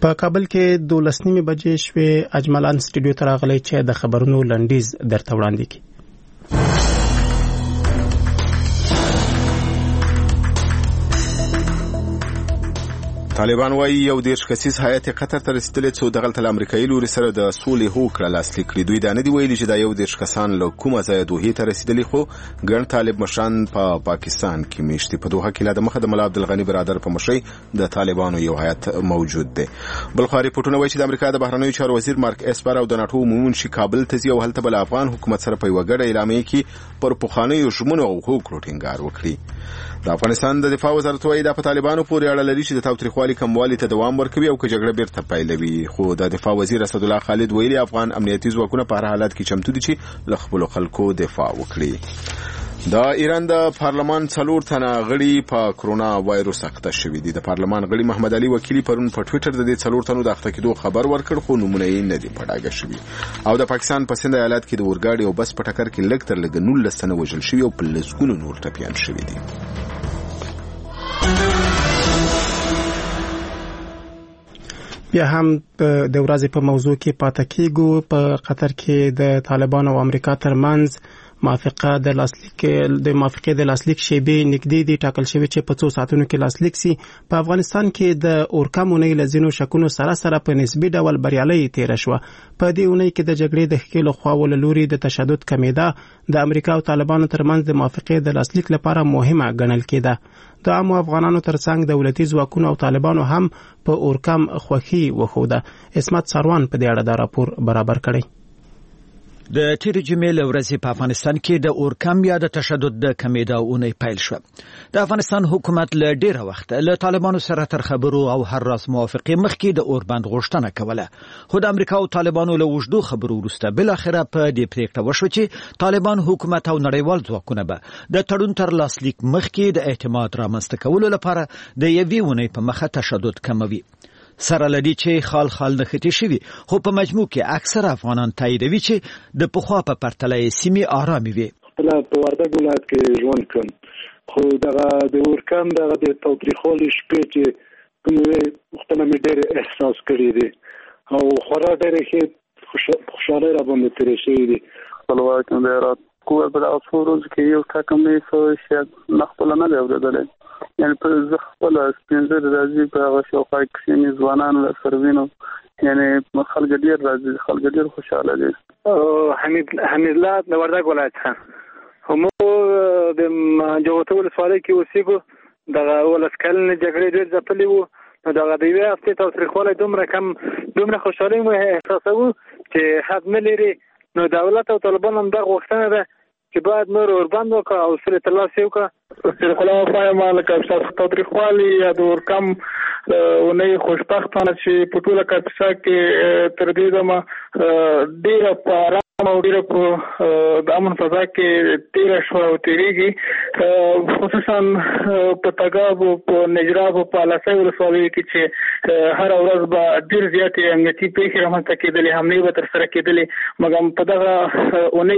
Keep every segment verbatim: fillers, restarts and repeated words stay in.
په کابل کې دولس نیمې بجې شوې. اجملان سټوډیو ته راغلی چې د خبرونو لنډیز درته وړاندې کړي. طالبان وايي یو دیرش کسیز هیئت قطر ته رسیدلی څو دغلته له امریکایي لوري سره د سولې هوکړه لاسلیک کړي. دوی دا نه دي ویلي چې دا یو دیرش کسان له کومه ځایه دوحې ته رسیدلي، خو ګڼ طالب مشران په پا پاکستان کې میشتي. په دوحه کې لا د مخه د ملا عبدالغني برادر په مشرۍ د طالبانو یو هیئت موجود دی. بل خو ریپورټونه وایي چې د امریکا د بهرنیو چارو وزیر مارک اسپر او د ناټو عمومي منشي کابل ته ځي او هلته به له افغان حکومت سره په یوه ګډه اعلامیه کې پر پخوانیو ژمنو او هوکړو ټینګار وکړي. د افغانستان د دفاع وزارت وايي دا په طالبانو پورې اړه لري چې د تاوتریخوالي کموالي ته دوام ورکوي او که جګړه بیرته پیلوي. خو د دفاع وزیر اسدالله خالد ویلي افغان امنیتي ځواکونه په هر حالت کې چمتو دي چې له خپلو خلکو دفاع وکړي. د ایران د پارلمان څلور تنه غړي په کرونا وایروس اخته شوي دي. د پارلمان غړي محمد علي وکیلي پرون په ټویټر د دې څلور تنو د اخته کېدو خبر ورکړ، خو نومونه یې نه دي په ډاګه شوي. او د پاکستان په سند ایالت کې د اورګاډي او بس په ټکر کې لږ تر لږه نولس تنه وژل شوي او په لسګونو نور ټپیان شوي دي. بیا هم د ورځې په موضوع کې پاتې کېږو. په قطر کې د طالبان او امریکا ترمنځ موافقه د لاسلیک د موافقې د لاسلیک شیبې نږدې دي ټاکل شوی چې په څو ساعتونو کې لاسلیک سي. په افغانستان کې د اورکم اونۍ له ځینو شکونو سره سره په نسبي ډول بریالۍ تیر شوه. په دې اونۍ کې د جګړې د ښکېلو خواو له لوري د تشدد کمیده د امریکا او طالبانو ترمنځ د موافقې د لاسلیک لپاره مهمه ګڼل کېده. د عامو افغانانو ترڅنګ دولتي ځواکونو او طالبانو هم په اورکم خوښي وښوده. اسمت سروان په دې اړه دا راپور برابر کړی. د تیر جمعې له ورځې په افغانستان کې د اورکم یا د تشدد د کمیدا اونۍ پیل شو. د افغانستان حکومت له ډیره وخت له طالبانو سره تر خبرو او هر راز موافقې مخکې د اوربند غوښتنه کوله، خو د امریکا او طالبانو له وژدو خبرو وروسته بل اخره په دې پریکړه وشو چې طالبان حکومت او نړیوال ځواکونه به د تړون تر لاسلیک مخکې د اعتماد رامنځته کولو لپاره د یوې اونۍ په مخه تشدد کموي. سره لدی چې خال خال نختی شوی، خو په مجموع کې اکثر افغانان تاییدوي چې د پخوا په پرتله سیمې آرامي وي. خپل په وردګ ولایت کې ژوند کوم، خو دغه د اورکم دغه د تاوتریخوالي شپې چې کومې خپله مې ډېر احساس کړی دی او خورا ډېرې ښې خوشحالۍ را باندې تېرې شوي دي. خپلواک م د راتګو په دغه څو ورځو کې یو ټاکم مې څه شاید نه خپله نه دی اورېدلی، یعنی په زه خپله سپینځلې راځي په هغه شاوخوا کښېني ځوانان له سره وینو، یعنی خلک ډېر راځي، خلک ډېر خوشحاله دي. حمید حمیدالله د وردګ ولایت څخه موږ د جوته ولسوالۍ کې اوسېږو. دغه ولس کلنې جګړې ډېر ځپلې وو، نو دغه د یوې هفتې تاوتریخوالی دومره کم دومره خوشحالۍ مو احساسوو چې حد نه لري. نو دولت او طالبان هم دغه غوښتنه ده چې باید نور اوربند وکړه او سولې ترلاسه وکړه. صرف الله وایم لکه ستاسو تاوتریخوالي یا د اورکم اونۍ خوشبختانه چې په ټوله کاپیسا کې تر دې دمه ډېره په ارام او ډېره په د امن فضا کې تېره شوه او تېرېږي، خصوصا په تګاب او په نجراب او په الاسۍ ولسوالیو کې چې هره ورځ به ډېر زیاتې امنیتي پېښې رامنځته کېدلې، حملې به ترسره کېدلې، مګر په دغه اونۍ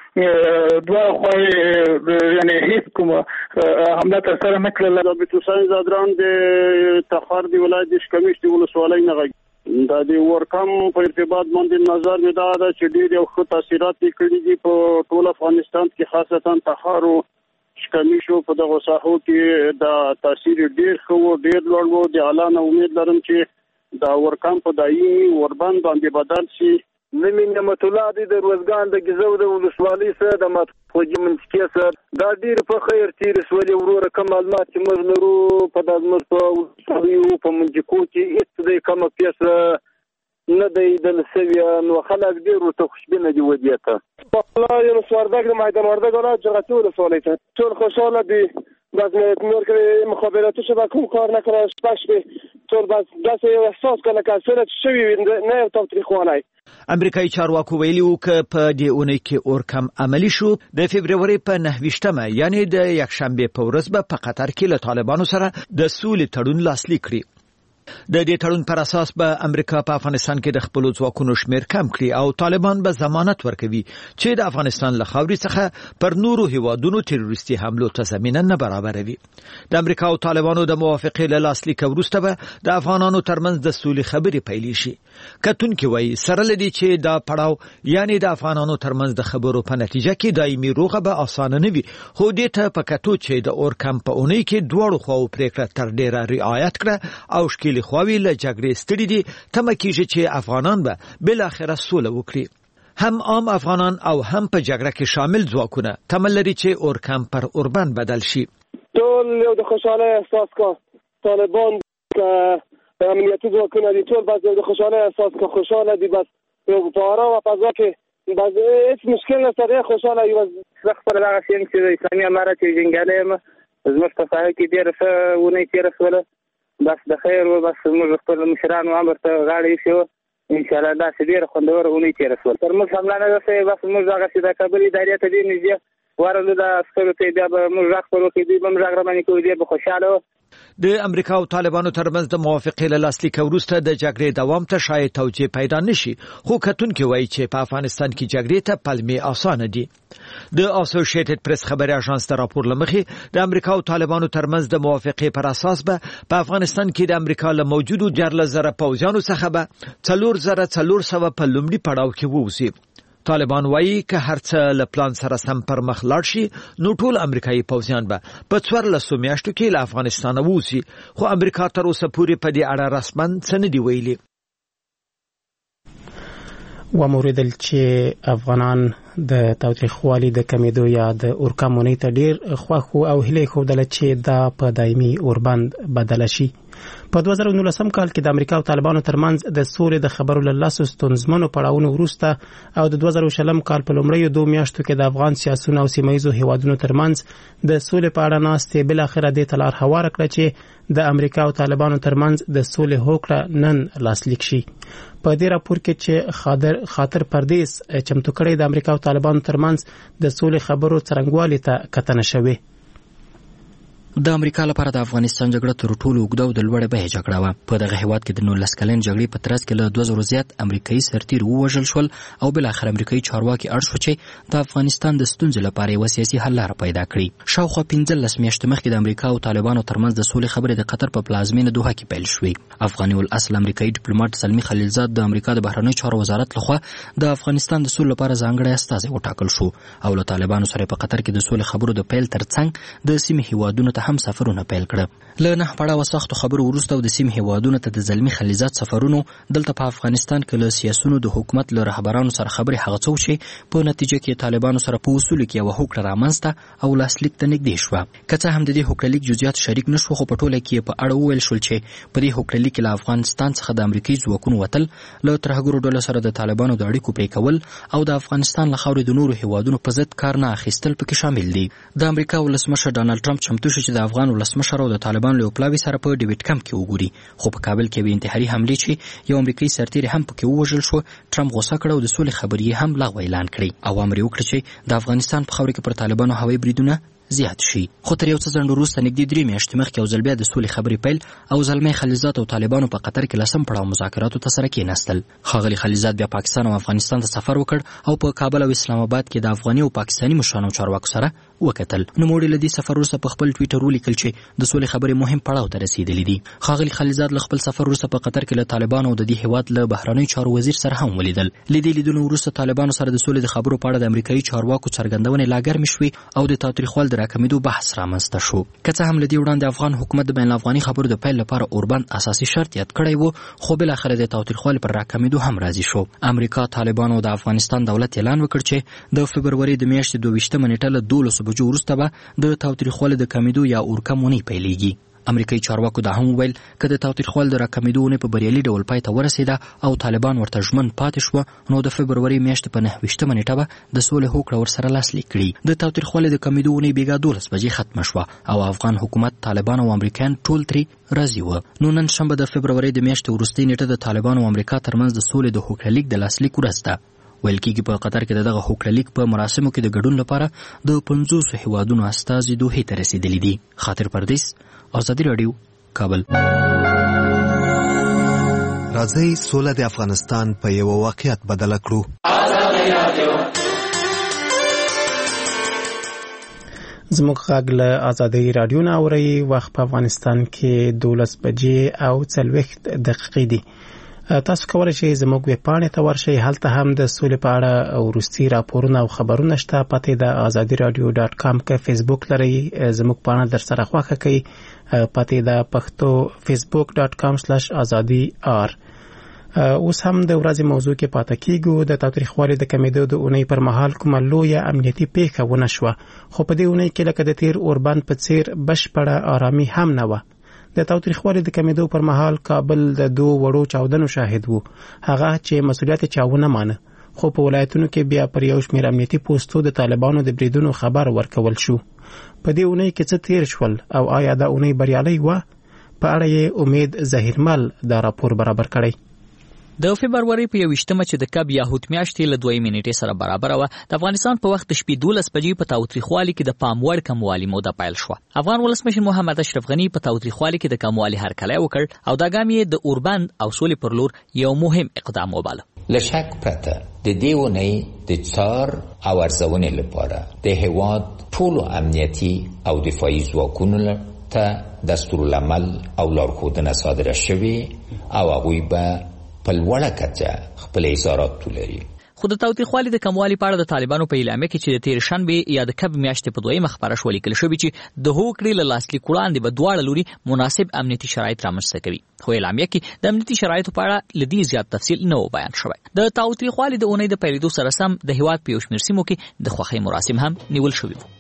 کې دواړه خواوې یعنې هېڅ کومه حمله ترسره نه کړله. ضابط حسین زادران د تخار د ولایت د شکمیش د ولسوالۍ نه غږ دا د ورکم په ارتباط باندې نظر مې دا ده چې ډېر یو ښه تاثیرات یې کړي دي په ټول افغانستان کې، خاصتا تخار او شکمیشو په دغو ساحو کې دا تاثیر ډېر ښه و، ډېر لوړ و. د الله نه امید لرم چې دا ورکم په دایمي وربند باندې بدل شي. نمی نعمت الله دی د روزګان د ګیزو د ولسوالۍ سره د ماتخوجي منطقې سره دا ډېر په خیر تېرې شولې. وروره کوم معلومات چې موږ لرو په دا زموږ په ولسوالیو په منطقو کې هېڅ دی کومه پیښه نه دی لیدل شوې، نو خلک ډېر ورته خوشبینه دي ودې ته. والله یونس وردګ د میدان وردګ ولایت جغتي ولسوالۍ ته ټول خوشحاله دي. بس نور که مخابراتي شبکه کوم کار نکړه شپه شپې ټول بس داسې یو احساس کړه لکه سره شوي وي، نه یو تاوتریخوالی. امریکایي چارواکو ویلي وو که په دې اونۍ کې اورکم عملي شو، د فبروري په نهه ویشتمه یعنې د یکشنبې په ورځ به په قطر کې له طالبانو سره د سولې تړون لاسلیک کړي. د دې تړون پر اساس به امریکا په افغانستان کې د خپل ځواکونو شمیر کم کړي او طالبان به ضمانت ورکوي چې د افغانستان له خاورې څخه پر نورو هیوادونو تروریستي حملو ته زمینه نه برابروي. د امریکا او طالبانو د موافقې له لاسلیک وروسته به د افغانانو ترمنځ د سولې خبرې پیل شي. کتونکي وایي سره لدی چې دا پړاو یعنی د افغانانو ترمنځ د خبرو په نتیجه کې دایمي روغه به اسانه نه وي، خو دې ته په کتو چې د اور کم په اونۍ کې دواړو خواو پریکړه تر ډیره رعایت کړه او شکیل خواوی له جګړې ستړي دي، تمه کیږي چې افغانان به بل اخره سوله وکړي. هم عام افغانان او هم په جګړه کې شامل ځواکونه تمه لري چې اور کم پر اوربند بدل شي. ټول یو د خوشاله احساس کا طالبان که امنیتي ځواکونه دي ټول بس د خوشاله احساس کا خوشاله دي، بس یو په آرام او فضا کې بس هیڅ مشکل نشته، خوشاله یو وخت پر هغه شین چې اسلامي امارات یې جنګاله زموږ په ساحه کې ډېر ښه ونې تېره شوله، بس د خیر و بس موږ خپل مشرانو امر ته غاړه ایښې ان شاء الله داسې ډېره خوندوره ونې تېره شوله. تر موږ حمله نه رسوي، بس موږ هغسې د کابل ادارې ته ډېر نږدې ورغلو، د عسکرو ته بیا به موږ غږ پر وکړو، دوی به موږ غږ راباندې کوي، ډېر به خوشحاله وو. د امریکا او طالبانو ترمنځ د موافقې له لاسلیک وروسته د جګړې دوام ته شاید توجیه پیدا نشي، خو کتونکي وایي چې په افغانستان کې جګړې ته پلمې اسانه دي. د اسوسییټډ پریس خبري اژانس د راپور لمخې د امریکا او طالبانو ترمنځ د موافقې پر اساس به په افغانستان کې د امریکا له موجودو دیارلس زره پوځیانو څخه به څلور زره څلور سوه په لومړي پړاو کې ووځي. طالبان وایي که هر څه له پلان سره سم پر مخ لاړ شي نو ټول امریکایي پوځیان به په څوارلسو میاشتو کې له افغانستانه ووځي، خو امریکا تر اوسه پورې په دې اړه رسما څه نه دي ویلي. وموریدل چې افغانان د تاوتریخوالي د کمیدو یا د اورکمونۍ ته ډیر خوښ او هیله ښودله چې دا په دایمي اوربند بدله شي. په دوه زره نولسم کال کې د امریکا او طالبانو ترمنځ د سولې د خبرو له لاسو ستونزمنو پړاوونو وروسته او د دوه زره شلم کال په لومړیو دوه میاشتو کې د افغان سیاسيونو او سیمایي هیوادونو ترمنځ د سولې په اړه ناستې بل اخره د تلار هوار کړ چې د امریکا او طالبانو ترمنځ د سولې هوکړه نن لاسلیک شي. په دې راپور کې چې خاطر خاطر پردیس چمتو کړی د امریکا او طالبانو ترمنځ د سولې خبرو څرنګوالي ته کتنه شوې. د امریکا لپاره د افغانستان جګړه تر ټولو اوږده او د لوړې بیې جګړه وه. په دغه هیواد کې د نولس کلن جګړې په ترڅ کې له دوه زرو زیات امریکایي سرتیر ووژل شول او بالاخره امریکایي چارواکي اړ شو چې د افغانستان د ستونزې لپاره یوه سیاسي حل لاره پیدا کړي. شاوخوا پنځلس میاشتې مخکې د امریکا او طالبانو ترمنځ د سولې خبرې د قطر په پلازمینه دوحه کې پیل شوې. افغاني الاصل امریکایي ډیپلوماټ زلمي خلیلزاد د امریکا د بهرنیو چارو وزارت لخوا د افغانستان د سولې لپاره ځانګړی استازی وټاکل شو او له طالبانو سره په قطر کې د سولې خبرو د پیل ترڅنګ د سیمې هیوادونو ته هم سفرونه پیل کړه. له نه پړاوه سختو خبرو وروسته او د سیمې هیوادونو ته د زلمي خلیلزاد سفرونو دلته په افغانستان کې له سیاسونو د حکومت له رهبرانو سره خبرې هغه څه چې په نتیجه کې طالبانو سره په اصولو کې یوه هوکړه رامنځته او لاسلیک ته نږدې شوه. که څه هم د دې هوکړه لیک جزئیات شریک نه شو، خو په ټوله کې په اړه وویل شول چې په دې هوکړه لیک کې له افغانستان څخه د امریکایي ځواکونو وتل، له ترهګرو ډلو سره د طالبانو د اړیکو پرې کول او د افغانستان له خاورې د نورو هیوادونو په ضد کار نه اخیستل پکې شامل دي. د امریکا ولسمشر ډانلډ ټرمپ چمتو شو چې د افغان ولسمشر او د طالبانو له پلاوي سره په ډیویډ کمپ کې وګوري، خو په کابل کې به انتحاري حملې چې یو امریکایي سرتیر هم پکې ووژل شو ټرمپ غوسه کړ او د سولې خبرې هم لغوه اعلان کړې او امر یې وکړ چې د افغانستان په خاوره کې پر طالبانو هوایي بریدونه زیات شي. خو تر یو څه ځنډ وروسته نږدې درې میاشتې مخکې یو ځل بیا د سولې خبرې پیل او زلمی خلیلزاد او طالبانو په قطر کې لسم پړاو مذاکراتو ته سره کېناستل. ښاغلي خلیلزاد بیا پاکستان او افغانستان ته سفر وکړ او په کابل او اسلام آباد کې د افغاني او پاکستاني مشرانو چارواکو سره وکتل. نوموړي له دې سفر وروسته په خپل ټویټر ولیکل چې د سولې خبرې مهم پړاو ته رسېدلې دي. ښاغلي خلیلزاد له خپل سفر وروسته په قطر کې له طالبانو او د دې هیواد له بهرنیو چارو وزیر سره هم ولیدل. له دې لیدنو وروسته طالبانو سره د سولې د خبرو په اړه د امریکایي چارواکو څرګندونې لا ګرمې شوې او د تاوتریخوالي د راکمېدو بحث رامنځته شو. که څه هم له دې وړاندې افغان حکومت د بین الافغاني خبرو د پیل لپاره اوربند اساسي شرط یاد کړی و، خو بالاخره د تاوتریخوالي پر راکمېدو هم راضي شو. امریکا، طالبانو او د افغانستان دولت اعلان وکړ چې د فبروري د میاشتې دوه ویشتمه نیټه له دولسو بجو وروسته به د تاوتریخوالي د کمېدو یا اورکمونۍ پیلېږي. امریکایي چارواکو دا هم وویل که د تاوتریخوالي د راکمېدو ونې په بریالي ډول پای ته ورسېده او طالبان ورته ژمن پاتې شوه نو د فبروري میاشتې په نهه ویشتمه نیټه به د سولې هوکړه ورسره لاسلیک کړي. د تاوتریخوالي د کمېدو ونې بېګا دولس بجې ختمه شوه او افغان حکومت، طالبان او امریکایان ټول ترې راضي وه. نو نن شنبه د فبروري د میاشتې وروستۍ نیټه د طالبان او امریکا ترمنځ د سولې د هوکړه لیک د لاسلیک ورځ ده. ویل کېږي په قطر کې د دغه هوکړه لیک په مراسمو کې د ګډون لپاره د پنځوسو هیوادونو استازي دوحې ته رسېدلي دي. خاطر پردیس، ازادي راډیو، کابل. راځي سوله د افغانستان په یو واقعیت بدل کړو. زموږ غږ له آزادۍ رادیو نه اوري. وخت په افغانستان کې دولس بجې او څلوېښت دقیقې دي. تاسو کولی شئ زموږ ویب پاڼې ته ورشئ. هلته هم د سولې په اړه او وروستي راپورونه او خبرونه شته. پته د آزادي رادیو ډاټ کام کې فیسبوک لري، زموږ پاڼه در سره خوښه کړئ. پته د پښتو فیسبوک ډاټ کام سلاش آزادي آر. اوس هم د ورځې موضوع کې پاتې کیږو. د تاوتریخوالي د کمیدو د اونۍ پر مهال کومه لویه امنیتي پیښه ونه شوه، خو په دې اونۍ کې لکه د تیر اوربند په څیر بشپړه آرامي هم نه وه. د تاوتریخوالي د کمیدو پر مهال کابل د دوه وړو چاودنو شاهد وو، هغه چې مسؤلیت چاونه مانه، خو په ولایتونو کې بیا پر یو شمېر امنیتي پوسټو د طالبانو د بریدونو خبر ورکول شو. په دې اونۍ کې څه تیر شول او آیا دا اونۍ بریالۍ وه؟ په اړه یې امید ظهیرمل دا راپور برابر کړی. د فبرवरी په یوویشتمه چې د کب یا هوت میاشتې له دوه نیټې سره برابر و، د افغانستان په وخت شپې دولس بجې په تاوتریخوالي کې د پاموړ کموالي موده پیل شو. افغان ولسمشر محمد اشرف غنی په تاوتریخوالي کې د کموالي هرکلی وکړ او دا ګام یې د اوربند او سولې پر لور یو مهم اقدام وباله. لشک پرته د دې ونې د څار او ارزونې لپاره د هیواد ټولو امنیتي او دفاعي ځواکونو ته دستورالعمل او لارښودنه صادره شوې او هغوی به په لوړه کچه خپل اظهارات لري. خو د تاوتریخوالي د کموالي په اړه د طالبانو په اعلامیه کې چې د تیر شنبه یا د کب میاشتې په دویمه خبره شو لیکل شوی چې د هوکړې له لاسلیک وړاندې به دواړه لوري مناسب امنیتي شرایط رامنځته کوي، خو اعلامیه کې د امنیتي شرایطو په اړه لدی زیات تفصیل نه و بیان شوی. د تاوتریخوالي د اونۍ د پیلېدو سره سم د هیواد په یو شمېر سیمو کې د خوښۍ مراسم هم نیول شوي وو.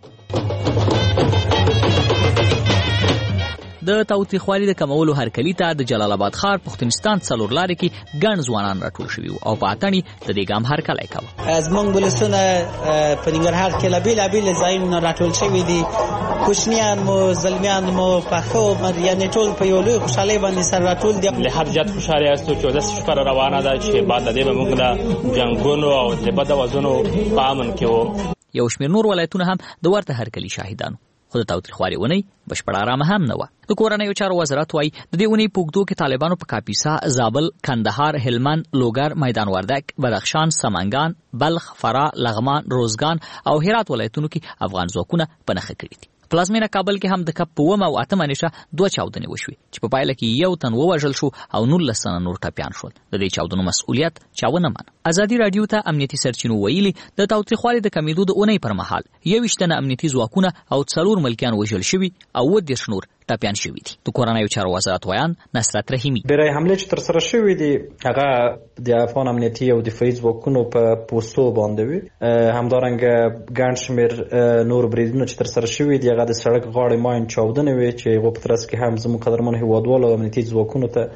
د تاوتریخوالي د کمولو هرکلي ته د جلال آباد ښار پښتونستان څلور لارې کې ګڼ ځوانان راټول شوي او په اتڼ د دې ګام هرکلی کوه. زموږ ولسونه په ننګرهار کې له بېلابېلو ځایونو راټول شوي دي. کوچنیان مو، زلمیان مو، پاخه عمر، یعنې ټول په یو لوی خوشحالۍ باندې سره راټول دي. له هر جد خوشحالۍ هستو چې چودس شپه روانه ده چې بعد د دې به موږ د جنګونو او د بد اوازونو په امن کې وو. یو شمېر نور ولایتونه هم د ورته هرکلي شاهدانو، خو د تاوتریخوالي اونۍ بشپړه آرامه هم نه وه. د کورنیو چارو وزارت وایي د دې اونۍ په اوږدو کې طالبانو په کاپیسا، زابل، کندهار، هلمند، لوګر، میدان وردک، بدخشان، سمنګان، بلخ، فراه، لغمان، روزګان او هرات ولایتونو کې افغان ځواکونه په نښه کړي دي. پلازمینه کابل کې هم د کب په اوومه او اتمه نیټه دوه چاودنې وشوې چې په پایله کې یو تن ووژل شو او نولس تنه نور ټپیان شول. د دې چاودنو مسؤلیت چا ونه منه. ازادي رادیو ته امنیتي سرچینو ویلي د تاوتریخوالي د کمیدو د اونۍ پر مهال یوویشت تنه امنیتي ځواکونه او څلور ملکیان وژل شوي او اووه دېرش نور ټپیان شوي دي. د کورنیو چارو وزارت ویان نصرت رحیمي: برای حمله چې تر سره شوې دي هغه د افغان امنیتي او دفاعي ځواکونو په پوستو باندې وي. همدارنګه ګڼ شمېر نور بریدونه چې تر سره شوي دي هغه د سړک غاړې ماین چاودنې وي چې هغو په ترڅ کې هم زموږ قدرمنو هېوادوالو او امنیتي ځواکونو ته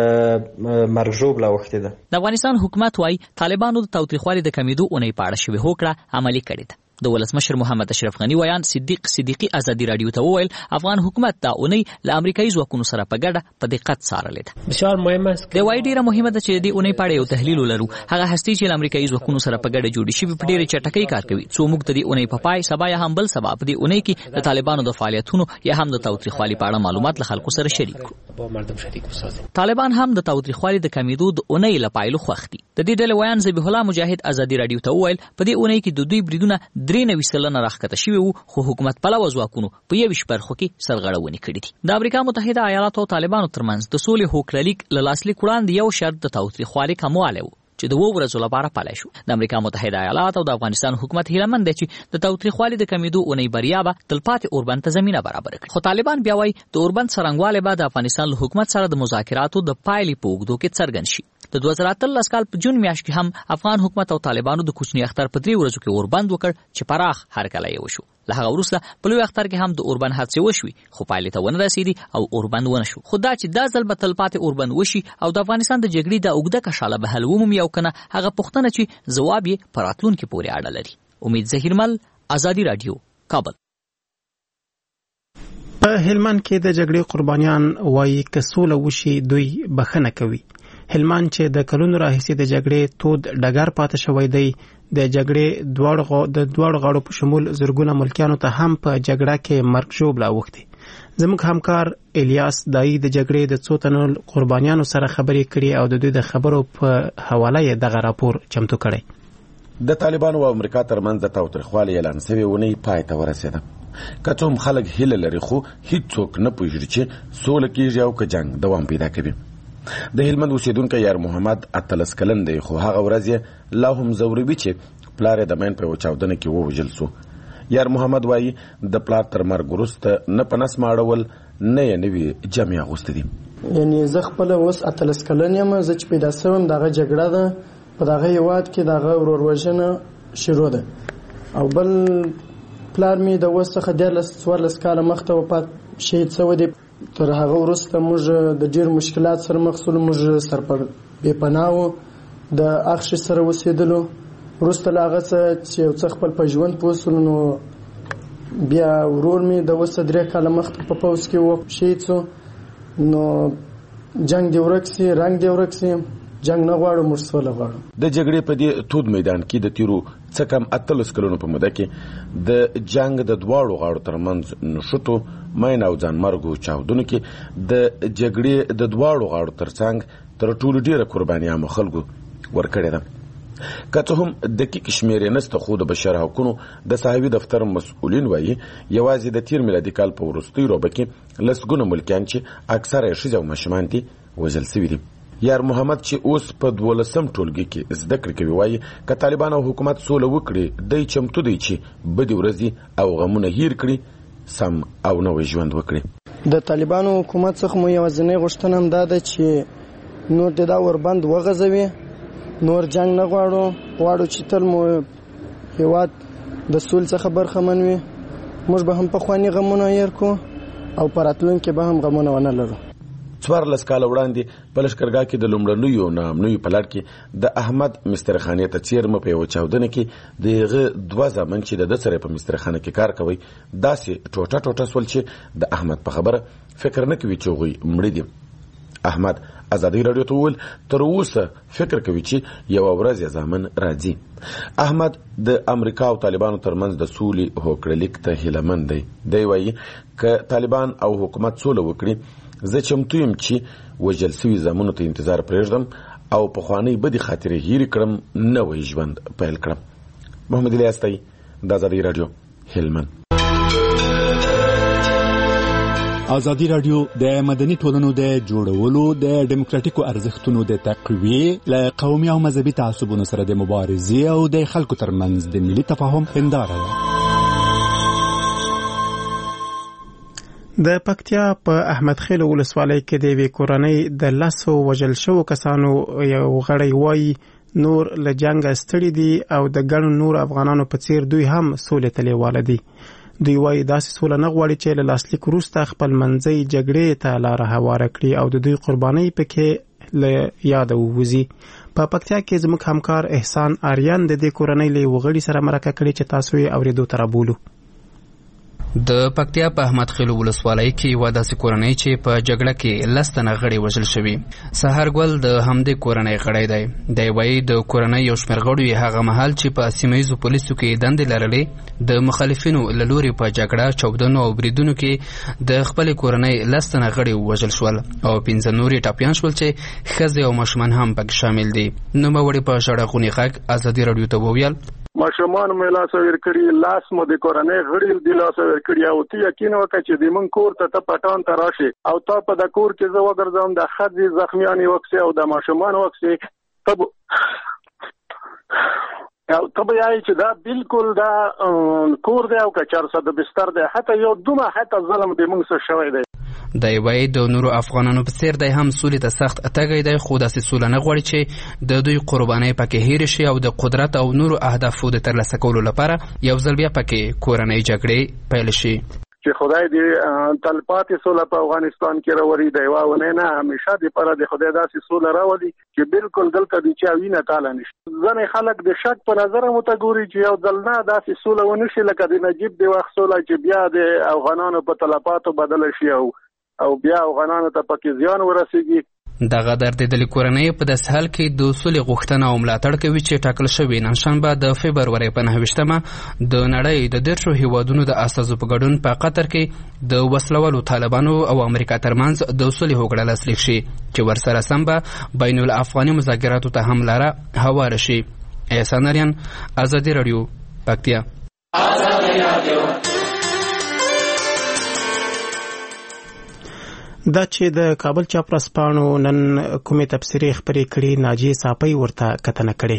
مرګ ژوبله اوښتې ده. د افغانستان حکومت وایي طالبانو د تاوتریخوالي د کمیدو اونۍ په اړه شوې هوکړه عملي کړې ده. د ولسمشر محمد اشرف غنی ویان صدیق صدیقی ازادي رادیو ته وویل افغان حکومت دا اونۍ له امریکایي ځواکونو سره په ګډه په دقت څارلې ده. بسیار مهمه است. د وایي ډیره مهمه ده چې د اونۍ په اړه یو تحلیل ولرو. هغه هستي چې له امریکایي ځواکونو سره په ګډه جوړې شوي په ډېرې چټکۍ کار کوي څو موږ د دې اونۍ په پای سبا یا هم بل سبا په دې اونۍ کې د طالبانو د فعالیتونو یا هم د تاوتریخوالي په اړه معلومات له خلکو سره شریک کړو. با مردم شریک وساتي. طالبان هم د تاوتریخوالي د کمیدو د اونۍ له پایلو خوښ دي. د دې ډلې ویان ذبیح الله مجاهد ازادي رادیو ته وویل په دې اونۍ کې د دوی بریدونه درې نوي سلنه راښکته شوي وو، خو حکومت پلوه ځواکونو په یویشت برخو کې سرغړونې کړې دي. د امریکا متحده ایالاتو او طالبانو ترمنځ د سولې هوکړه لیک له لاسلیک وړاندې یو شرط د تاوتریخوالي کموالی و چې د اوو ورځو لپاره پلی شو. د امریکا متحده ایالات او د افغانستان حکومت هیله مند دی چې د تاوتریخوالي د کمیدو اونۍ بریا به تلپاتې اوربند ته زمینه برابره کړي. خو طالبان بیا وایي د اوربند څرنګوالی به د افغانستان له حکومت سره د مذاکراتو د پایلې په اوږدو کې څرګند شي. د دوه زره اتلس کال په جون میاشت کې هم افغان حکومت او طالبانو د کوچني اختر په درې ورځو کې اوربند وکړ چې پراخ هرکلی یې وشو. له هغه وروسته په لوی اختر کې هم د اوربند حادثې وشوي خو پایلې ته ونه رسېدې او اوربند ونه شو. خو دا چې دا ځل به تلپاتې اوربند وشي او د افغانستان د جګړې د اوږده کشاله به حل ومومي او که نه هغه پوښتنه چې ځواب یې په راتلونکي پورې اړه لري. امید ظهیرمل، ازادي رادیو، کابل. په هلمند کې د جګړې قربانیان وایي که سوله وشي دوی بخښنه کوي. هلمند چې د کلونو راهیسې د جګړې تود ډګر پاتې شوی دی، د جګړې دواړو د دواړو غاړو په شمول زرګونه ملکیانو ته هم په جګړه کې مرګ ژوبله اوښتې. زموږ همکار الیاس دای د جګړې د څو تنو قربانیانو سره خبرې کړي او د دوی د خبرو په حواله یې دغه راپور چمتو کړی. د طالبانو او امریکا ترمنځ د تاوتریخوالي اعلان شوی ونی پای ته ورسېده. که څه هم خلک هیله لري خو هیڅوک نه پوهېږي چې سوله کېږي او که جنګ دوام پیدا کوي. د هلمند اوسېدونکی یار محمد اتلس کلن دی خو هغه ورځ یې لا هم ځوروي چې پلار یې د مین په یوه چاودنه کې ووژل سو. یار محمد وایي د پلار تر مرګ وروسته نه په نس ماړول نه یې نوي جامې اغوستې دي. یعنې زه خپله اوس اتلس کلن یم. زه چې پیدا شوم دغه جګړه ده په دغه هېواد کې دغه ورور شروع ده او بل پلار مې د اوس څخه دیارلس څوارلس کاله مخته وفات شهید شوی دی. تر هغه وروسته موږ د ډېر مشکلات سره مخ شولو. موږ سرپر بې پناه وو د اخښې سره اوسېدلو. وروسته له هغه څه چې یو څه خپل په ژوند پوه شولو نو بیا ورور مې د اوس درې کاله مخته په پوځ کې و شهید شو. نو جنګ دې ورک سي رنګ دې ورک سي جنګ نه غواړو موږ سوله غواړو. د جګړې په دې تود میدان کې د تیرو څه کم اتلس کلونو په موده کې د جنګ د دواړو غاړو ترمنځ نښتو مین او ځانمرګو چاودنو کې د جګړې د دواړو غاړو ترڅنګ تر ټولو ډېره قرباني عامو خلکو ورکړې ده. که څه هم دقیق شمېر یې نشته خو د بشر حقونو د صحوي دفتر مسؤلین وایي یوازې د تیر میلادي کال په وروستیو روبه کې لسګونه ملکیان چې اکثره یې ښځې او ماشومان دي وژل سوي دي. یار محمد چې اوس په دولسم ټولګي کې زده کړې کوي وایي که طالبان او حکومت سوله وکړي دی چمتو دی چې بدې ورځې او غمونه هیر کړي سم او نوی ژوند وکړي. د طالبانو حکومت څخه مو یوازینۍ غوښتنه هم دا ده چې نور د دا وربند وغځوي. نور جنګ نه غواړو غواړو چې تل مو هېواد د سولې څخه برخمن وي. موږ به هم پخواني غمونه هیر کړو او په راتلونکي به هم غمونه ونه لرو. څوارلس کاله وړاندې په لښکرګاه کې د لومړنیو ناامنیو په لړ کې د احمد مسترخانې ته څیرمه په یوه چاودنه کې د هغه دوه زامن چې د ده سره په مسترخانه کې کار کوي داسې ټوټه ټوټه سول چې د احمد په خبره فکر نه کوي چې هغوی مړه دي. احمد ازادي راډیو ته وویل تر اوسه فکر کوي چې یوه ورځ یې زامن راځي. احمد د امریکا او طالبانو ترمنځ د سولې هوکړلیک ته هیلهمند دی. دی وایي که طالبان او حکومت سوله وکړي زه چمتو یم چې وژل سوي زامنو ته انتظار پرېږدم او پخوانۍ بدې خاطرې هیرې کړم نوی ژوند پیل کړم. محمد الیاس دی د ازادي راډیو هلمند. ازادي راډیو د مدني ټولنو د جوړولو د ډیموکراټیکو ارزښتونو د تقویې له قومي او مذهبي تعصبونو سره د مبارزې او د خلکو ترمنځ د ملي تفاهم هنداره ده. د پکتیا په احمد خیل ولسوالۍ کې د یوې کورنۍ د لسو وژل شوو کسانو یو غړی وایي نور له جنګه ستړي دي او د ګڼو نور افغانانو په څیر دوی هم سولې ته لیواله دي. دوی وایي داسې سوله نه غواړي چې له لاسلیک وروسته خپل منځي جګړې ته لاره هواره کړي او د دوی قربانۍ پکې له یاده ووځي. په پکتیا کې زموږ همکار احسان آریان د دې کورنۍ له یوه غړي سره مرکه کړې چې تاسو یې اورېدو ته رابولو. د پکتیا په احمد خیل ولسوالۍ کې یوه داسې کورنۍ چې په جګړه کې لس تنه غړي وژل شوي. سهار ګل د همدې کورنۍ غړی دی. دی وایي د کورنۍ یو شمېر غړو یې هغه مهال چې په سیمه ییزو پولیسو کې دندې لرلې د مخالفینو له لورې په جګړه چاودنو او بریدونو کې د خپلې کورنۍ لس تنه غړي ووژل شول او پنځه نور یې ټپیان شول چې ښځې او ماشومان هم پکې شامل دي. نوموړي په ژړغوني غږ ازادي راډیو ته وویل ماشومان مې لاس ور کړی لاس مو د کورنۍ غړي د لاس ور کړی او ته یقین وکړه چې د من کور ته ته پټان ته راشي او تا په د کور کې زه وګرځم د ښځې زخمیانې وکسي او د ماشومان وکسي تب او ته به یې چې دا بالکل دا کور دی او که چار سده بستر دی حتی یو دومره حتی ظلم د موږ سره شوی دی. دی وایي د نورو افغانانو په څیر دی هم سولې ته سخت تږی دی خو داسې سوله نه غواړي چې د دوی قربانۍ پکې هېرې شي او د قدرت او نورو اهدافو د ترلاسه کولو لپاره یو ځل بیا پکې کورنۍ جګړې پیل شي. چې خدای دې تلپاتې سوله په افغانستان کې راوړي د یوه اونۍ نه همیشه دپاره د خدای داسې سوله راولي چې بالکل دلته د چا وینه تاله نه شي. ځینې خلک د شک په نظر هم ورته ګوري چې یو ځل نه داسې سوله ونه شي لکه د نجیب د وخت سوله چې بیا د افغانانو په تلفاتو بدله شي او او بیا افغانانو ته پکې زیان ورسیږي. دغه دردېدلې کورنۍ په داسې حال کې د سولې غوښتنه او ملاتړ کوي چې ټاکل شوې نن شنبه د فبرورۍ په نهه ویشتمه د نړۍ د دېرشو هیوادونو د استازو په ګډون په قطر کې د وسلوالو طالبانو او امریکا ترمنځ د سولې هوکړه لاسلیک شي چې ورسره سم به بین الافغاني مذاکراتو ته هم لاره هواره شي. احسان اریان، ازادي راډیو، پکتیا. دا چې د کابل چاپرسپانو نن کومې تبصرې خپرې کړې، ناجیه صافی ورته کتنه کړې.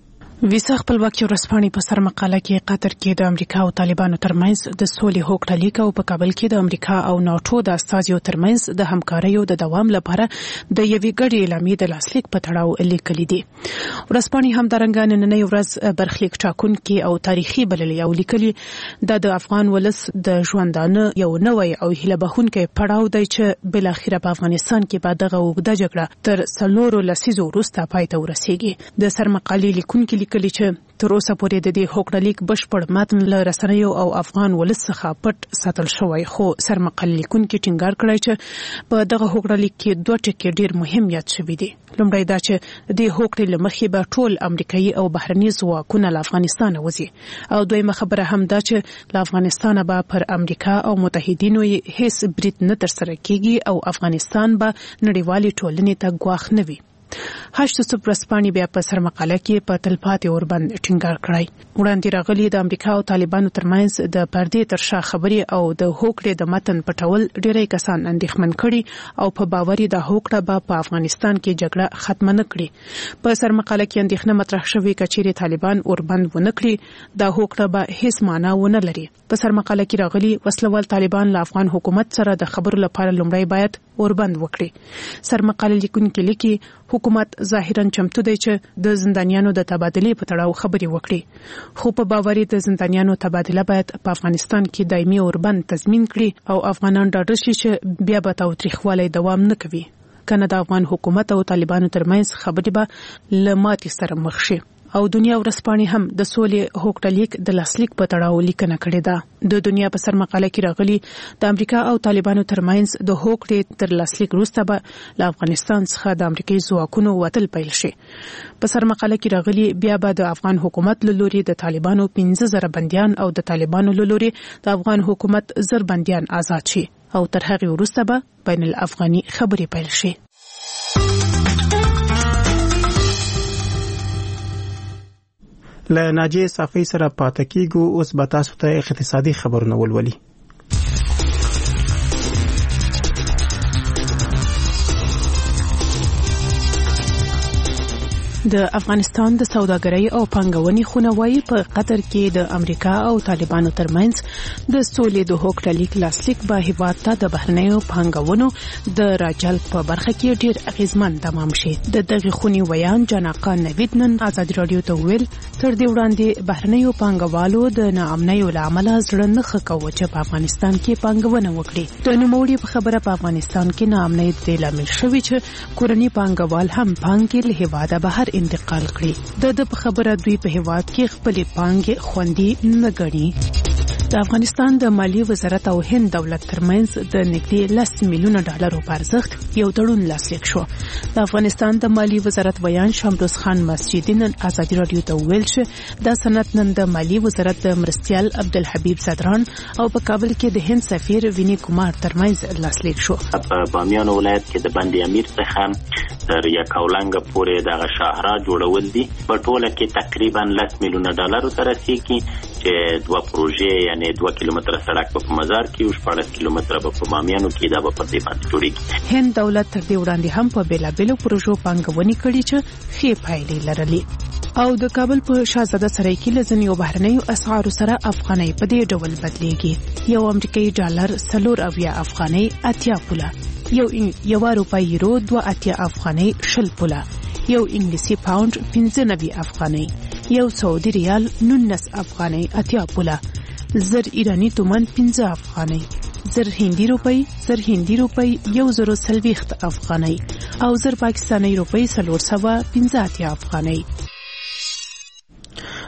ویسا خپلواکي ورځپاڼې په سر مقاله کې قطر کې د امریکا او طالبانو ترمنځ د سولې هوکړه لیک او په کابل کې د امریکا او ناتو د استازیو ترمنځ د همکاریو د دوام لپاره د یوې ګډې اعلامیې د لاسلیک په تړاو لیکلي دي. ورځپاڼې همدارنګه نننۍ ورځ برخلیک ټاکونکي او تاریخي بللې او لیکلي دا د افغان ولس د ژوندانه یو نوی او هیله بښونکی پړاو دی چې بالاخره په افغانستان کې به دغه اوږده جګړه تر څلورو لسیزو وروسته پای ته ورسیږي. د سر مقالې لیکونکي لیکلي چې تر اوسه پورې د دې هوکړه لیک بشپړ متن له رسنیو او افغان ولس څخه پټ ساتل شوی، خو سر مقالې لیکونکي ټینګار کړی چې په دغه هوکړه لیک کې دوه ټکي ډېر مهم یاد شوي دي. لومړی دا چې د دې هوکړې له مخې به ټول امریکایي او بهرني ځواکونه له افغانستانه وځي، او دویمه خبره هم دا چې له افغانستانه به پر امریکا او متحدینو هیڅ برید نه ترسره کیږي او افغانستان به نړیوالې ټولنې ته ګواښ نه وي. هشت صبح ورځپاڼې بیا په سر مقاله کې په تلپاتې اوربند ټینګار کړی. وړاندې راغلي د امریکا او طالبانو ترمنځ د پردې تر شا خبرې او د هوکړې د متن پټول ډېری کسان اندېښمن کړي او په باوري د هوکړه به په افغانستان کې جګړه ختمه نه کړي. په سر مقاله کې اندېښنه مطرح شوې کچېرې طالبان اوربند ونه کړي دا هوکړه به هیڅ معنا ونه لري. په سر مقاله کې راغلي وسلوال طالبان له افغان حکومت سره د خبرو لپاره لومړی باید اوربند وکړي. سر مقاله لیکونکي لیکي حکومت ظاهرا چمتو دی چې د زندانیانو د تبادلې په تړاو خبرې وکړي، خو په باوري د زندانیانو تبادله باید په افغانستان کې دایمي اوربند تضمین کړي او افغانان ډاډه شي چې بیا به تاوتریخوالی دوام نه کوي، کنه د افغان حکومت او طالبانو ترمنځ خبرې به له ماتې سره مخ شي. او دنیا ورځپاڼې هم د سولې هوکړه لیک د لاسلیک په تړاو لیکنه کړې ده. د دنیا په سر مقاله کې راغلي د امریکا او طالبانو ترمنځ د هوکړې تر لاسلیک وروسته به له افغانستان څخه د امریکایي ځواکونو وتل پیل شي. په سر مقاله کې راغلي بیا به د افغان حکومت له لوري د طالبانو پنځه زره بندیان او د طالبانو له لوري د افغان حکومت زر بندیان آزاد شي او تر هغې وروسته به بین الافغاني خبرې پیل شي. له ناجیه صافی سره پاتې کیږو. اوس به تاسو ته اقتصادي خبرونه ولولي. د افغانستان د سوداګرۍ او پانګونې خونه وايي په قطر کې د امریکا او طالبانو ترمنځ د سولې د هوکړه لیک لاسلیک به هیواد ته د بهرنیو پانګونو د راجلب په برخه کې ډیر اغیزمن تمام شي. د دغه خونې ویان جناقا نوید نن ازادي رادیو ته ویل تر دې وړاندې بهرنیو پانګوالو د ناامنیو له امله زړه نه ښه کوي چې په افغانستان کې پانګونه وکړي. د نوموړي په خبره په افغانستان کې ناامنۍ د لامل شوی چې کورني پانګوال هم پانګې له هیواده بهر انتقال کړي. د د په خبره دوی په هیواد کې خپل پانګې خوندي نه ګڼي. د افغانستان د مالی وزارت او هند دولت ترمنځ د نږدې لس میلیونه ډالرو په ارزښت یو تړون لاسلیک شو. د افغانستان د مالی وزارت بیان شامروز خان مسجدي نن ازادي رادیو ته ویل چې دا سند نن د مالی وزارت د مرستیال عبدالحبیب صدران او په کابل کې د هند سفیر ویني کومار ترمنځ لاسلیک شو. په بامیان ولایت کې د بند امیر څخه تر یکاولنګ پورې د شاهرا جوړول دي. په ټوله کې تقریبا لس میلیونه ډالرو ته رسیدي چې دوه پروژې یعنی دوه کیلومتره سړک په مزار کې او شپږ کیلومتره په بامیانو کې دا په دې باندې جوړیږي. هند دولت تر دې وړاندې هم په بیلابیلو پروژو پانګونې کړې چې ښې پایلې لرلې. او د کابل په شاهزاده سرای کې لزنیو بهرنیو اسعارو سره افغانۍ په دې ډول بدلېږي. یو امریکایي ډالر څلور اویا افغانۍ اتیا پوله، یو یو روپۍ یورو دوه اتیا افغانۍ شل پوله، یو انګلیسي پاوند پنځه نوي افغانۍ، یو سعودي ریال نولس افغانۍ اتیا پوله، زر ایرانی تومان پنځه افغانۍ، زر هندي روپۍ زر هندي روپۍ یو زر سلويخت افغانۍ او زر پاکستاني روپۍ څلور سوه پنځه اتیا افغانۍ.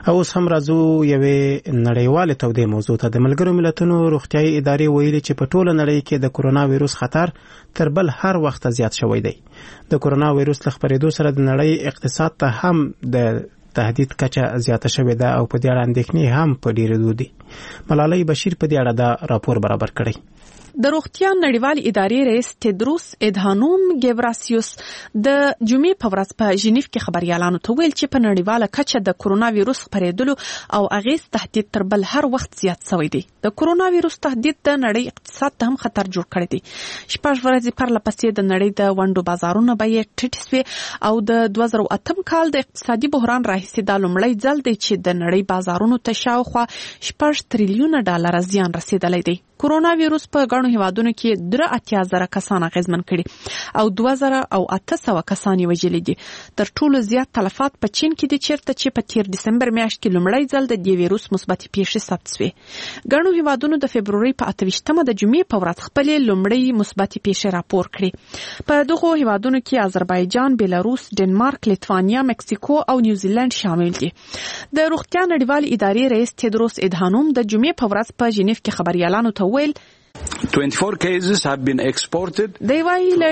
اوس هم راځو یوې نړیوالې تودې موضوع ته. د ملګرو ملتونو روغتیايي ادارې ویلي چې په ټوله نړۍ کې د کورونا وایروس خطر تر بل هر وخت زیات شوی دی. د کورونا وایروس له خپرېدو سره د نړۍ اقتصاد ته هم د تهدید کچه زیاته شوې ده او په دې اړه اندېښنې هم په ډېرېدو دي. ملالۍ بشیر په دې اړه دا راپور برابر کړی. د روغتیا نړیوال ادارې رئیس تدروس ادهانوم ګبراسیوس د جمعې په ورځ په ژنیف کې خبريالانو ته ویل چې په نړیواله کچه د کورونا وایروس خپرېدلو او اغیز تهدید تر بل هر وخت زیات شوی دی. د کورونا وایروس تهدید د نړۍ اقتصاد ته هم خطر جوړ کړی دی. شپږ ورځې پر لپسې د نړۍ د ونډو بازارونه به یې ټیټ شوي او د دوه زره اتم کال د اقتصادي بحران راهیسې دا لومړی ځل دی چې د نړۍ بازارونو ته شاوخوا شپږ تریلیونه ډالر زیان رسیدلی دی. کورونا وایروس په ګڼو هیوادونو کې درې اتیا زره کسان اغیزمن کړي او دوه زره او اته سوه کسان یې وژلي دي. تر ټولو زیات تلفات په چین کې دي چیرته چې په تیر دسمبر میاشت کې لومړی ځل د دې وایروس مثبتې پیښې ثبت شوې. ګڼو هیوادونو د فبروري په اته ویشتمه د جمعې په ورځ خپلې لومړۍ مثبتې پیښې راپور کړې. په دغو هیوادونو کې آذربایجان، بیلاروس، ډنمارک، لیتوانیا، مکسیکو او نیوزیلند شامل دي. د روغتیا نړیوال ادارې رئیس تدروس ادهانوم د جمعې په ورځ په ژنیف کې خبريالانو ته ویل twenty-four cases have been exported. د وایله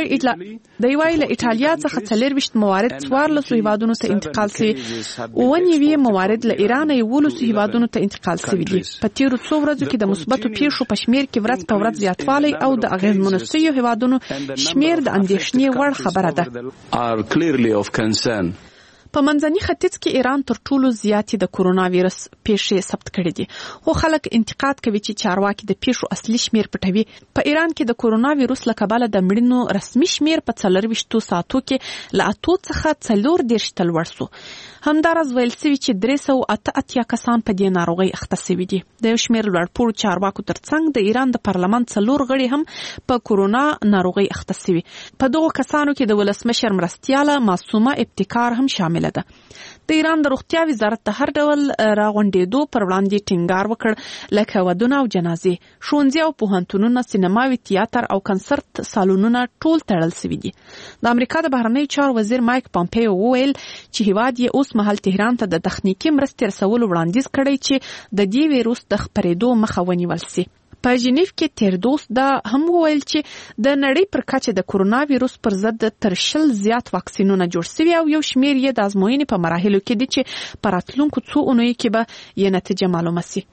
ایټالیا څخه څلورویشت موارد څوارلسو هیوادونو ته انتقال شوي او نوي موارد له ایران یولسو هیوادونو ته انتقال شوي دي. په تیرو څو ورځو کې د مثبتو پیښو په شمیر کې ورځ په ورځ زیاتوالی او د اغیزمنو شویو هیوادونو شمیر د اندېښنې وړ خبره ده. are clearly of concern. په منځني ختیځ کې ایران تر ټولو زیاتې د کورونا وایرس پیښې ثبت کړې دي. خو خلک انتقاد کوي چې چارواکي د پیښو اصلي شمیر پټوي. په ایران کې د کورونا وایرس له کبله د مړینو رسمي شمیر په څلورویشتو ساعتو کې له اتو څخه څلور دېرش ته لوړ شو. همداراز ویل شوي چې درې سوه اته اتیا کسان په دې ناروغۍ اخته شوي دي. د یو شمېر لوړپوړو چارواکو ترڅنګ د ایران د پارلمان څلور غړي هم په کورونا ناروغۍ اخته شوي. په دغو کسانو کې د ولسمشر مرستیاله معصومه ابتکار هم شامل ده. د ایران د روغتیا وزارت د هر ډول راغونډېدو پر وړاندې ټینګار وکړ لکه ودونه او جنازې، ښوونځي او پوهنتونونه، سینماوي، تیاتر او کنسرت سالونونه ټول تړل شوي دي. د امریکا د بهرنیو چارو وزیر مایک پامپیو وویل چې هیواد یې اوس مهال تهران ته د تخنیکي مرستې رسولو وړاندیز کړی چې د دې ویروس د خپرېدو مخه ونیول شي. په ژنیف کې تیردوس دا هم وویل چې د نړۍ پر کچه د کورونا وایروس پر ضد تر شل زیات واکسینونه جوړ شوي او یو شمیر یې د ازموینې په مراحلو کې دي چې په راتلونکو څو اونیو کې به یې نتیجه معلومه شي.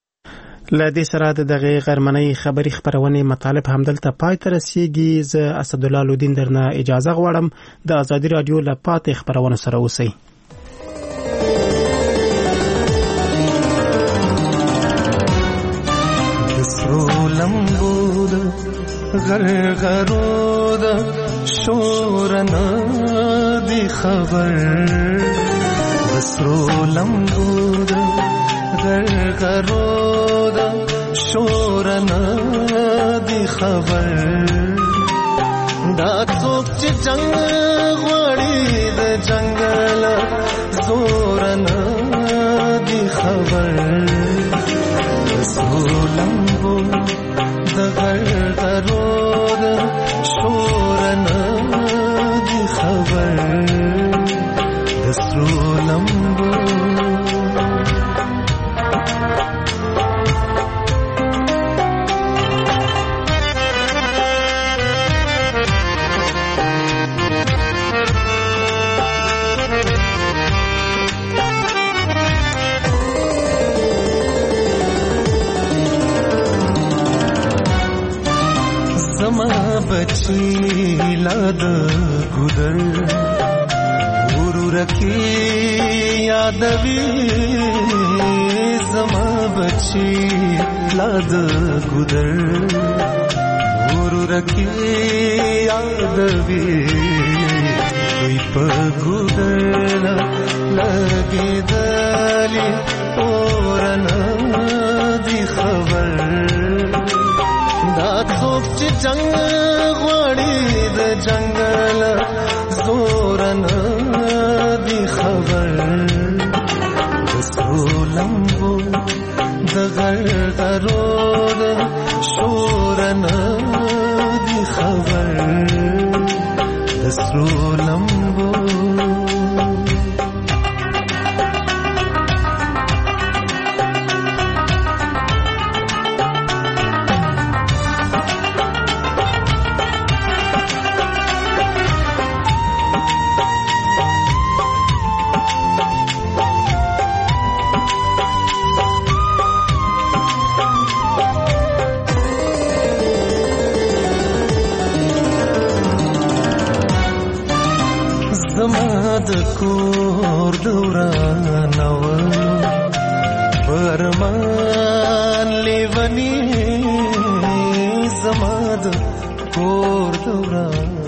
له دې سره د دغې غرمنۍ خبري خپرونې مطالب همدلته پای ته رسیږي. زه اسدالله لودین درنه اجازه غواړم. د ازادي رادیو له پاتې خپرونو سره اوسئ. لمبود غرغرود شورنا دی خبر بسرو لمبود غرغرود شورنا دی خبر دا څوک چې جنگ غوړي د جنگل زورنا دی خبر بسرو لمبود غرغرود شورنا دی خبر دسرو لمبو बची लाद गुदर गुरु रखी यादवी जमा बची लाद गुदर गुरु रखी यादवी कोई पगुदर लगे दली तोरना दी खबर دا څوک چې جنگ غوړي د جنگل زورنا دی خبر دسرو لمبو د غرغرود شورنا دی خبر دسرو لمبو زماد کور دورانولو برمان لیونی زماد کور دورانولو